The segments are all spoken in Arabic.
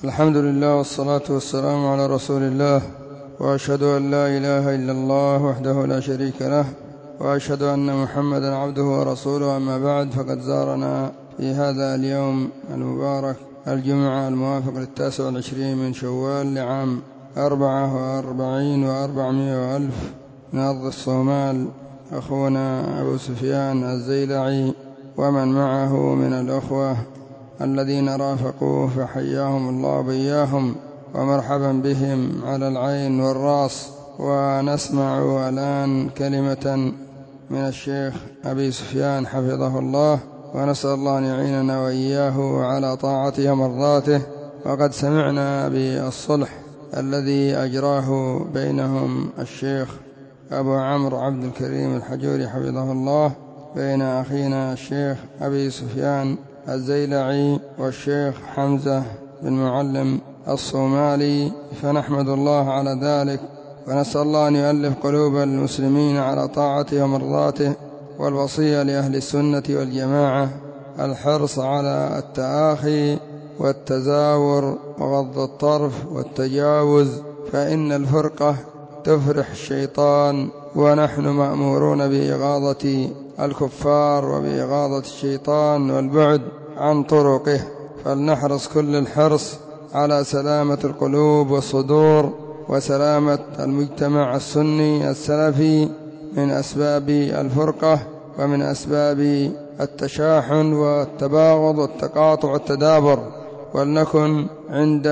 الحمد لله والصلاة والسلام على رسول الله، وأشهد أن لا إله إلا الله وحده لا شريك له، وأشهد أن محمدا عبده ورسوله. أما بعد، فقد زارنا في هذا اليوم المبارك الجمعة الموافق 29 من شوال لعام 44 و400 وألف من أرض الصومال أخونا أبو سفيان الزيلعي ومن معه من الأخوة الذين رافقوه، فحياهم الله بإياهم ومرحبا بهم على العين والراس. ونسمع الآن كلمة من الشيخ أبي سفيان حفظه الله، ونسأل الله أن يعيننا وإياه على طاعته ومرضاته. وقد سمعنا بالصلح الذي أجراه بينهم الشيخ أبو عمرو عبد الكريم الحجوري حفظه الله بين أخينا الشيخ أبي سفيان الزيلعي والشيخ حمزة بن معلم الصومالي، فنحمد الله على ذلك، ونسأل الله أن يؤلف قلوب المسلمين على طاعته ومرضاته. والوصية لأهل السنة والجماعة الحرص على التآخي والتزاور وغض الطرف والتجاوز، فإن الفرقة تفرح الشيطان، ونحن مأمورون بإغاظة الكفار وبإغاظة الشيطان والبعد عن طرقه. فلنحرص كل الحرص على سلامة القلوب والصدور وسلامة المجتمع السني السلفي من أسباب الفرقة ومن أسباب التشاحن والتباغض والتقاطع والتدابر. ولنكن عند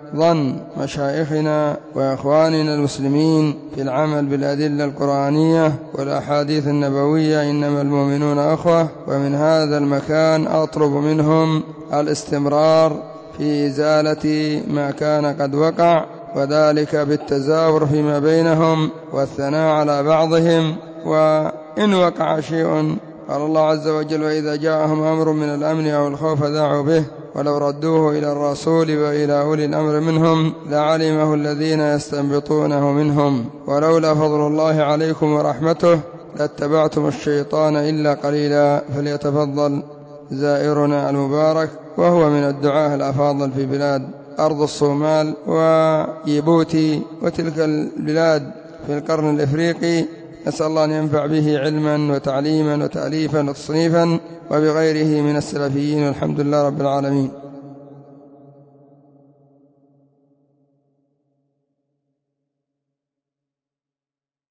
ظن مشايخنا وإخواننا المسلمين في العمل بالأدلة القرآنية والأحاديث النبوية، إنما المؤمنون أخوة. ومن هذا المكان أطلب منهم الاستمرار في إزالة ما كان قد وقع، وذلك بالتزاور فيما بينهم والثناء على بعضهم. وإن وقع شيء قال الله عز وجل: وإذا جاءهم أمر من الأمن أو الخوف ذاعوا به ولو ردوه إلى الرسول وإلى أولي الأمر منهم لعلمه الذين يستنبطونه منهم، ولولا فضل الله عليكم ورحمته لاتبعتم الشيطان إلا قليلا. فليتفضل زائرنا المبارك، وهو من الدعاة الأفاضل في بلاد أرض الصومال وجيبوتي وتلك البلاد في القرن الإفريقي. نسأل الله أن ينفع به علما وتعليما وتأليفا وتصنيفا وبغيره من السلفيين، والحمد لله رب العالمين.